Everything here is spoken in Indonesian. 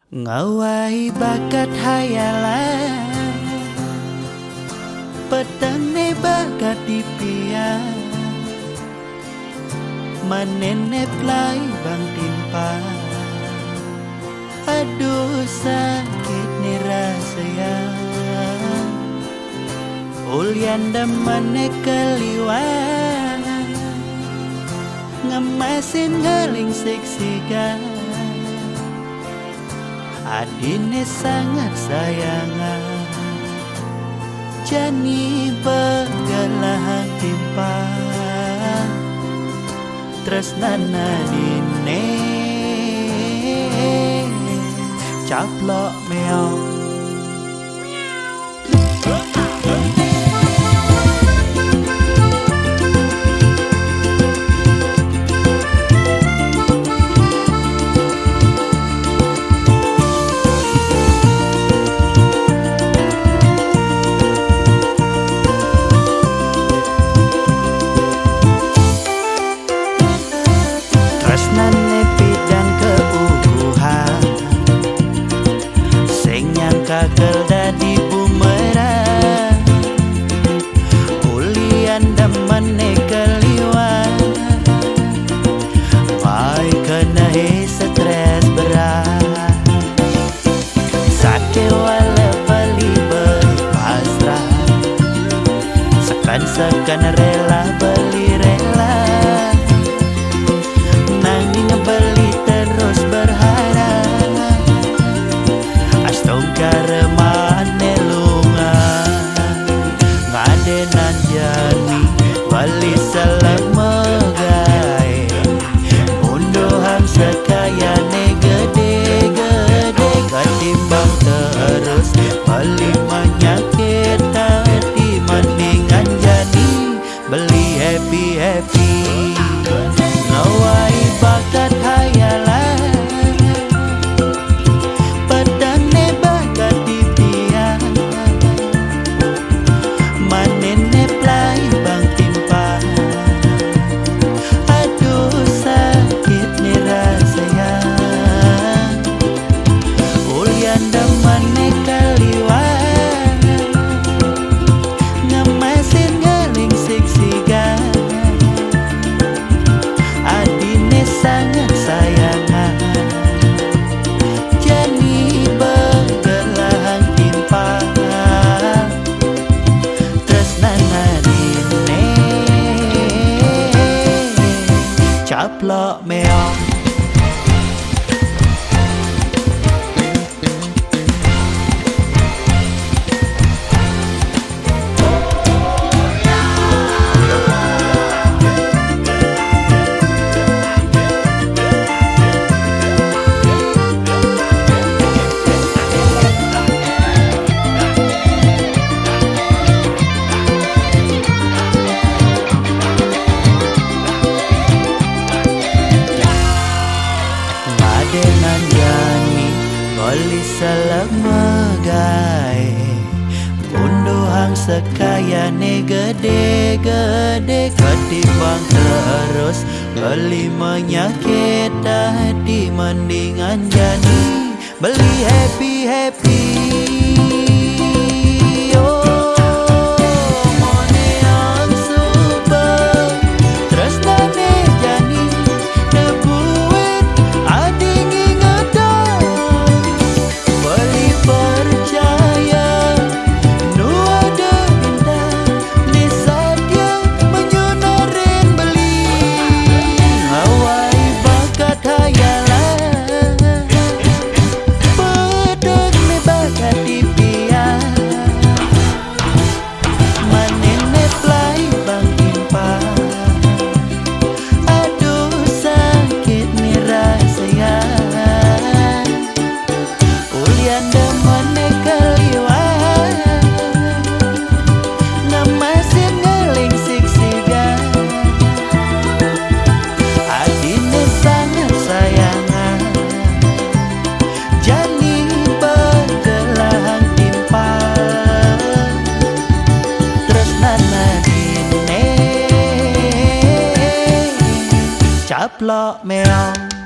Ngawai bakat hayalan petane bakat dipian manene plai bang timpa. Aduh sakit nih rasanya ulian damane keliwan ngemasin ngeling seksikan. Adine sangat sayangan jani begala timpa tresnana dine caplok meong. Tresnane bidang keukuhan sing nyangka kel dadi bumerang ulian damane keliwan mai kena stres berat sake wala bali berpasrah sekan rela beli rela nanging beli terus berharap astong karemane lungan ngadenan jani bali salah megai unduhan sekayane gede-gede ketimbang terus beli menyakit hati mendingan jani beli happy-happy. Ngawai bakat hayalan petane bakat dipian manene plai bang timpa. Aduh sakit nih rasanya ulian damane kaliwan ngemasin ngeling siksikan. Adine sangat sayangan jani begelahan timpa tresnana dine caplok meong. Ngadenan jani beli salah megai unduhang sekayane gede-gede ketimbang terus beli menyakit hati mendingan jani beli happy-happy. Caplok meong.